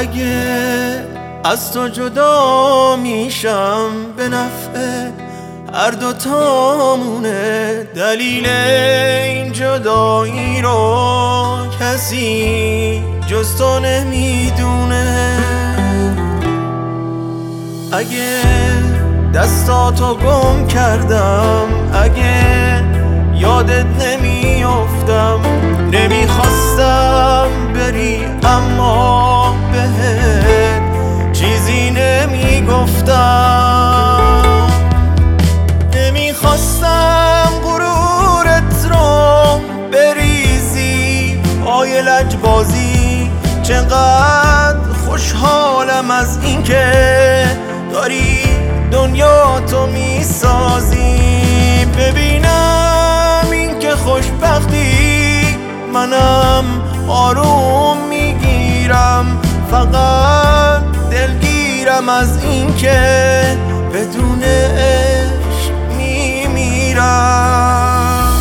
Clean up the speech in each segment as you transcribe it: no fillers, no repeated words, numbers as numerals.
اگه از تو جدا میشم به نفع هر دوتامونه، دلیل این جدایی رو کسی جز تو نمیدونه. اگه دستاتو گم کردم، اگه یادت نمیافتم، نمیخواستم بری اما بهت چیزی نمیگفتم. نمیخواستم غرورت رو بریزی پای لجبازی. چقدر خوشحالم از اینکه داری دنیا تو میسازی. ببینم اینکه خوشبختی منم آروم میگیرم، فقط دلگیرم از اینکه بدون عشق میمیرم.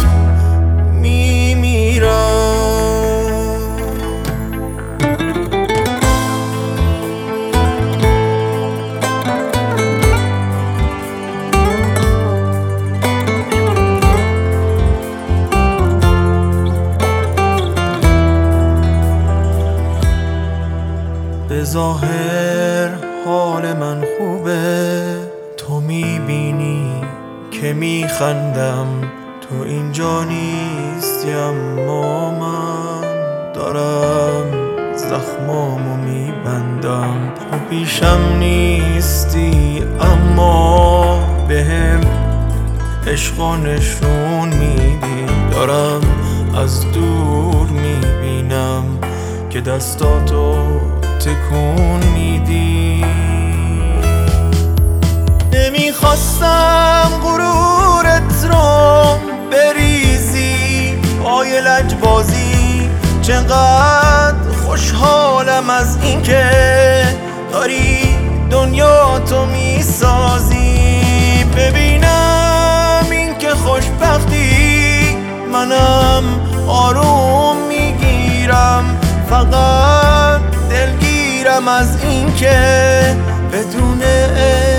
به ظاهر حال من خوبه، تو میبینی که میخندم، تو اینجا نیستی اما من دارم زخمامو میبندم. تو پیشم نیستی اما بهم عشقو نشون میدی، دارم از دور میبینم که دستاتو تکون میدی. نمیخواستم غرورت رو بریزی پای لجبازی. چقدر خوشحالم از اینکه داری دنیا تو میسازی. ببینم اینکه خوشبختی منم آروم میگیرم، فقط دلگیرم از اینکه بدون